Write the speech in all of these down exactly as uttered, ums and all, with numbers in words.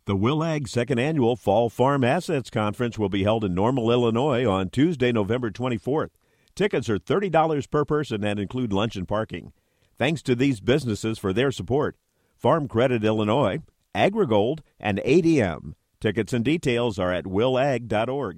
The WillAg Second Annual Fall Farm Assets Conference will be held in Normal, Illinois on Tuesday, November twenty-fourth. Tickets are thirty dollars per person and include lunch and parking. Thanks to these businesses for their support. Farm Credit Illinois, AgriGold, and A D M. Tickets and details are at will ag dot org.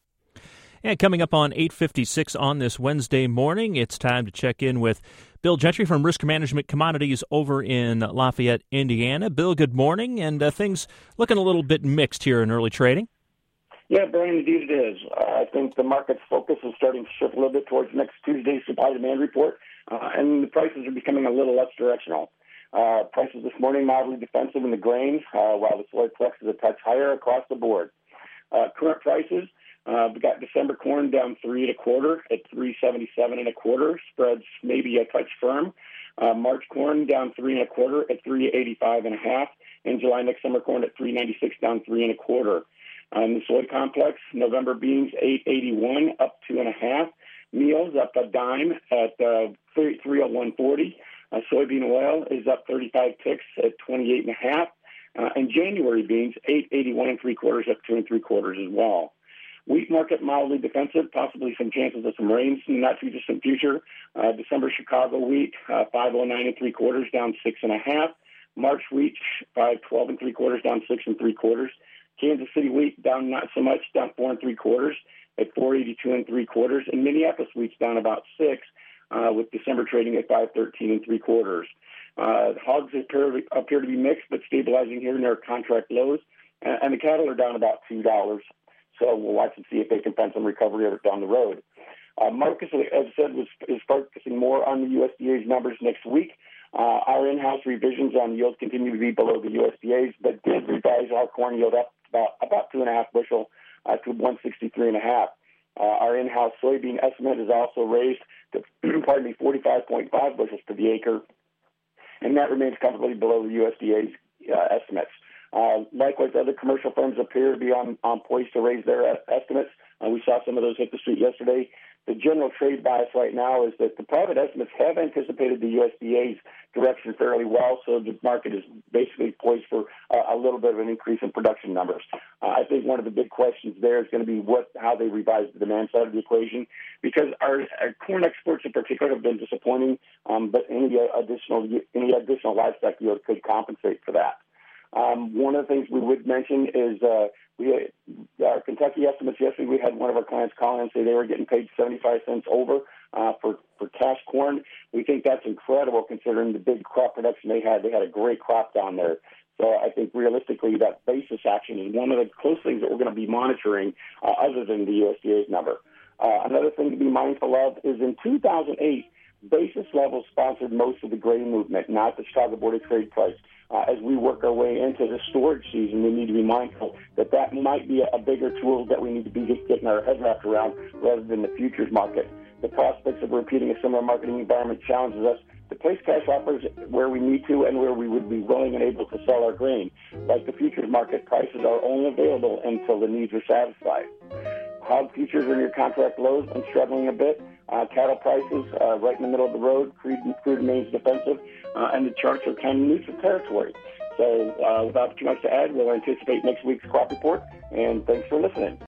And coming up on eight fifty-six on this Wednesday morning, it's time to check in with Bill Gentry from Risk Management Commodities over in Lafayette, Indiana. Bill, good morning, and uh, things looking a little bit mixed here in early trading. Yeah, Brian, indeed it is. Uh, I think the market's focus is starting to shift a little bit towards next Tuesday's supply-demand report, uh, and the prices are becoming a little less directional. Uh, prices this morning mildly defensive in the grains, uh, while the soy flex is a touch higher across the board. Uh, current prices, uh, we got December corn down three and a quarter at three seventy-seven and a quarter. Spreads maybe a touch firm. Uh, March corn down three and a quarter at three eighty-five and a half. And July next summer corn at three ninety-six down three and a quarter. On the soy complex, November beans eight eighty-one up two and a half. Meals up a dime at uh, three oh one forty. Uh, soybean oil is up thirty-five ticks at twenty-eight and a half. Uh, and January beans eight eighty-one and three quarters up two and three quarters as well. Wheat market mildly defensive, possibly some chances of some rains in the not too distant future. Uh, December Chicago wheat uh, five oh nine and three quarters down six and a half. March wheat five twelve and three quarters down six and three quarters. Kansas City wheat down not so much, down four and three quarters at four eighty-two and three quarters. And Minneapolis wheat's down about six, uh, with December trading at five thirteen and three quarters. Uh, hogs appear, appear to be mixed, but stabilizing here near contract lows. Uh, and the cattle are down about two dollars. So we'll watch and see if they can find some recovery down the road. Uh, Marcus, as I said, was, is focusing more on the U S D A's numbers next week. Uh, our in-house revisions on yields continue to be below the U S D A's, but did revise our corn yield up about about two and a half bushel uh, to one sixty-three and a half. Uh, our in-house soybean estimate is also raised to, pardon me, forty-five point five bushels per the acre, and that remains comfortably below the U S D A's uh, estimates. Uh, likewise, other commercial firms appear to be on, on poise to raise their uh, estimates. Uh, we saw some of those hit the street yesterday. The general trade bias right now is that the private estimates have anticipated the U S D A's direction fairly well, so the market is basically poised for uh, a little bit of an increase in production numbers. Uh, I think one of the big questions there is going to be what how they revise the demand side of the equation, because our, our corn exports in particular have been disappointing, um, but any uh, additional any additional livestock yield could compensate for that. Um, one of the things we would mention is uh, we our Kentucky estimates yesterday. We had one of our clients call in and say they were getting paid seventy-five cents over uh, for for cash corn. We think that's incredible considering the big crop production they had. They had a great crop down there. So I think realistically that basis action is one of the close things that we're going to be monitoring, uh, other than the U S D A's number. Uh, another thing to be mindful of is in two thousand eight, basis levels sponsored most of the grain movement, not the Chicago Board of Trade price. Uh, as we work our way into the storage season, we need to be mindful that that might be a, a bigger tool that we need to be getting our head wrapped around rather than the futures market. The prospects of repeating a similar marketing environment challenges us to place cash offers where we need to and where we would be willing and able to sell our grain. Like the futures market, prices are only available until the needs are satisfied. Hog futures are near contract lows and struggling a bit. Uh, cattle prices uh, right in the middle of the road. Crude, crude remains defensive, uh, and the charts are kind of neutral territory. So uh, without too much to add, we'll anticipate next week's crop report, and thanks for listening.